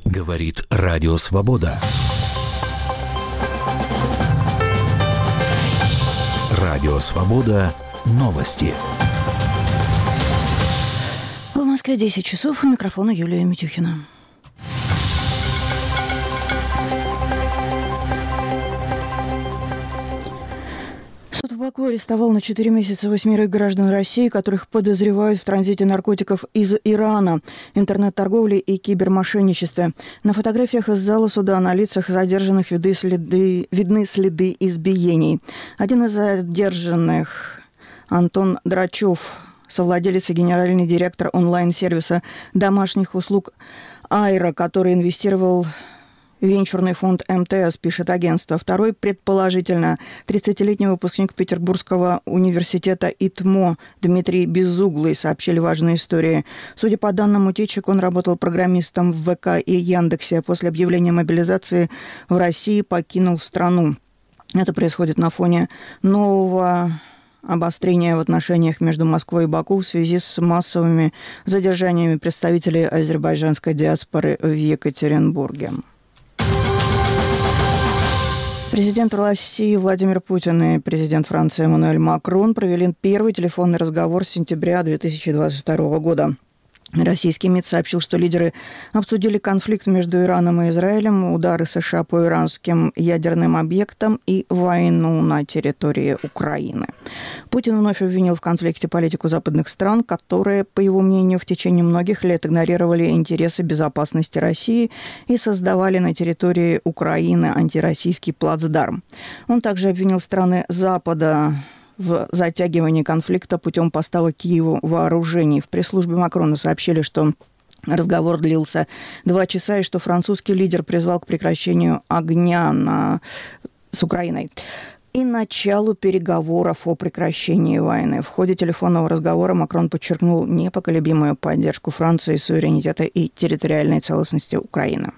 Говорит Радио Свобода. Радио Свобода. Новости. В Москве 10 часов. У микрофона Юлия Митюхина. Суд в Баку арестовал на 4 месяца 8 граждан России, которых подозревают в транзите наркотиков из Ирана, интернет-торговле и кибермошенничестве. На фотографиях из зала суда на лицах задержанных видны следы избиений. Один из задержанных, Антон Драчев, совладелец и генеральный директор онлайн-сервиса домашних услуг «Айра», который инвестировал венчурный фонд МТС, пишет агентство. Второй, предположительно, 30-летний выпускник Петербургского университета ИТМО Дмитрий Безуглый, сообщили важные истории. Судя по данным утечек, он работал программистом в ВК и Яндексе. После объявления мобилизации в России покинул страну. Это происходит на фоне нового обострения в отношениях между Москвой и Баку в связи с массовыми задержаниями представителей азербайджанской диаспоры в Екатеринбурге. Президент России Владимир Путин и президент Франции Эммануэль Макрон провели первый телефонный разговор с сентября 2022 года. Российский МИД сообщил, что лидеры обсудили конфликт между Ираном и Израилем, удары США по иранским ядерным объектам и войну на территории Украины. Путин вновь обвинил в конфликте политику западных стран, которые, по его мнению, в течение многих лет игнорировали интересы безопасности России и создавали на территории Украины антироссийский плацдарм. Он также обвинил страны Запада в затягивании конфликта путем поставок Киеву вооружений. В пресс-службе Макрона сообщили, что разговор длился 2 часа и что французский лидер призвал к прекращению огня с Украиной и началу переговоров о прекращении войны. В ходе телефонного разговора Макрон подчеркнул непоколебимую поддержку Франции, суверенитета и территориальной целостности Украины.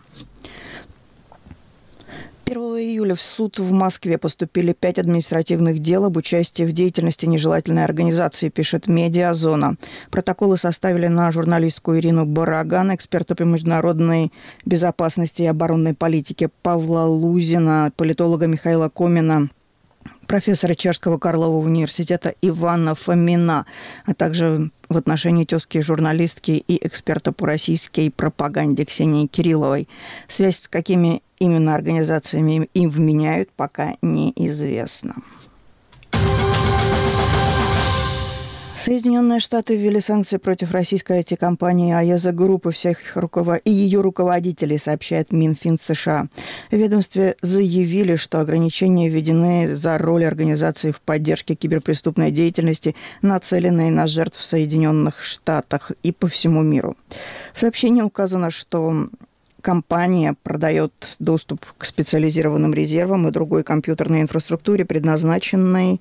1 июля в суд в Москве поступили 5 административных дел об участии в деятельности нежелательной организации, пишет «Медиазона». Протоколы составили на журналистку Ирину Бараган, эксперта по международной безопасности и оборонной политике Павла Лузина, политолога Михаила Комина, профессора Чешского Карлового университета Ивана Фомина, а также в отношении тезки журналистки и эксперта по российской пропаганде Ксении Кирилловой. Связь с какими именно организациями им вменяют, пока неизвестно. Соединенные Штаты ввели санкции против российской IT-компании АЕЗа Групп и ее руководителей, сообщает Минфин США. В ведомстве заявили, что ограничения введены за роль организации в поддержке киберпреступной деятельности, нацеленной на жертв в Соединенных Штатах и по всему миру. В сообщении указано, что компания продает доступ к специализированным резервам и другой компьютерной инфраструктуре, предназначенной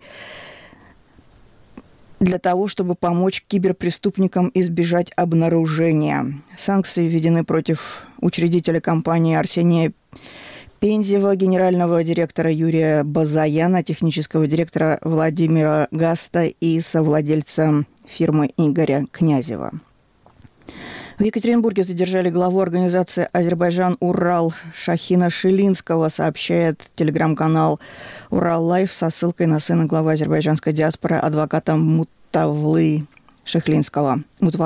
для того, чтобы помочь киберпреступникам избежать обнаружения. Санкции введены против учредителя компании Арсения Пензева, генерального директора Юрия Базаяна, технического директора Владимира Гаста и совладельца фирмы Игоря Князева. В Екатеринбурге задержали главу организации «Азербайджан-Урал» Шахина Шилинского, сообщает телеграм-канал «Урал-Лайф» со ссылкой на сына главы азербайджанской диаспоры адвоката Мутвалы Шихлинского.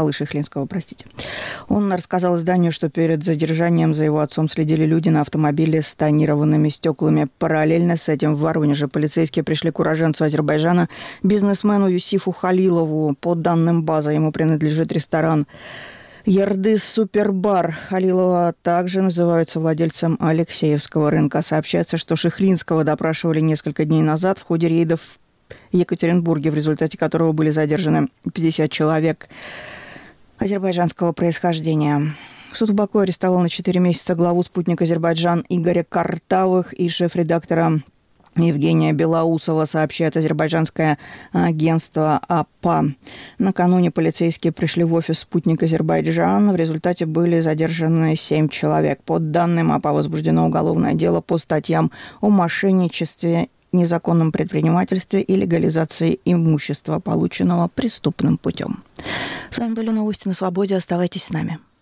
Он рассказал изданию, что перед задержанием за его отцом следили люди на автомобиле с тонированными стеклами. Параллельно с этим в Воронеже полицейские пришли к уроженцу Азербайджана, бизнесмену Юсифу Халилову. По данным базы, ему принадлежит ресторан «Ярдыс Супербар». Халилова также называется владельцем Алексеевского рынка. Сообщается, что Шихлинского допрашивали несколько дней назад в ходе рейдов в Екатеринбурге, в результате которого были задержаны 50 человек азербайджанского происхождения. Суд в Баку арестовал на 4 месяца главу «Спутник Азербайджан» Игоря Картавых и шеф-редактора Евгения Белоусова, сообщает азербайджанское агентство АПА. Накануне полицейские пришли в офис «Спутник Азербайджан». В результате были задержаны 7 человек. По данным АПА возбуждено уголовное дело по статьям о мошенничестве, незаконном предпринимательстве и легализации имущества, полученного преступным путем. С вами были новости на Свободе. Оставайтесь с нами.